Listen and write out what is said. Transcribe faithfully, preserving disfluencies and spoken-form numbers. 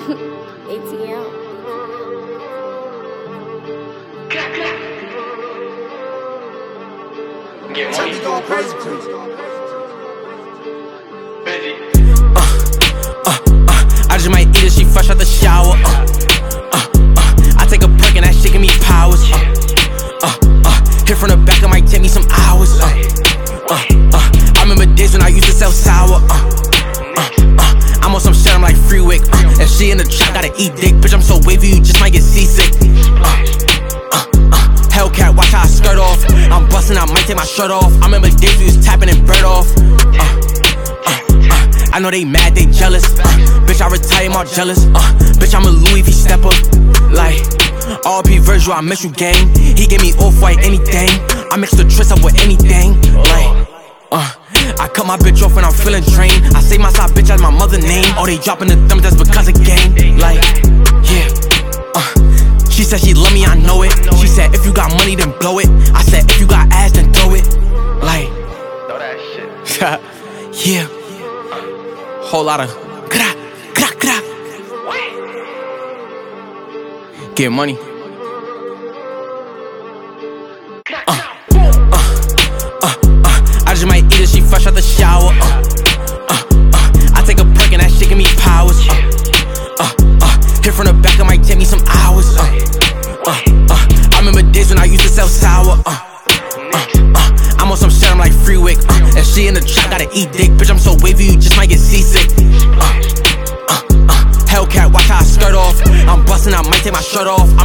A T L. Get money. Going crazy, crazy. Uh, uh, uh, I just might eat it, she fresh out the shower. Uh, uh, uh, I take a perk and that shit give me powers. Uh, uh, uh, hit from the back, it might take me some hours. Uh, uh, uh, I remember days when I used to sell sour. Uh, uh, uh, I'm on some shit, I'm like Freewick. Uh, if she in the trap, gotta eat dick. Bitch, I'm so wavy, you just might get seasick. Uh, uh, uh, Hellcat, watch how I skirt off. I'm bustin', I might take my shirt off. I remember days we was tapping and bird off. Uh, I know they mad, they jealous. Uh, bitch, I retire, I'm all jealous. Uh, bitch, I'm a Louis V stepper. Like, R P Virgil, I miss you, gang. He gave me off-white anything. I mix the tris up with anything. Like, uh, I cut my bitch off when I'm feeling drained. I say my side bitch as my mother name. Oh, they dropping the thumbs, that's because of gang. Like, yeah, uh, she said she love me, I know it. She said if you got money, then blow it. I said if you got ass, then throw it. Like, Throw that shit. yeah. Whole lot of gra, gra, gra. Get money. Uh, uh, uh, uh, I just might eat it, she fresh out the shower. Uh, uh, uh, I take a perk and that shit give me powers. Uh, uh, uh, hit from the back, it might take me some hours. Uh, uh, uh, I remember days when I used to sell sour. Uh, uh, uh, I'm on some shit, I'm like Freewick. Uh, if she in the trap, gotta eat dick. Bitch, I'm so wavy, you just might get seasick. Uh, uh, uh, Hellcat, watch how I skirt off. I'm bustin', I might take my shirt off.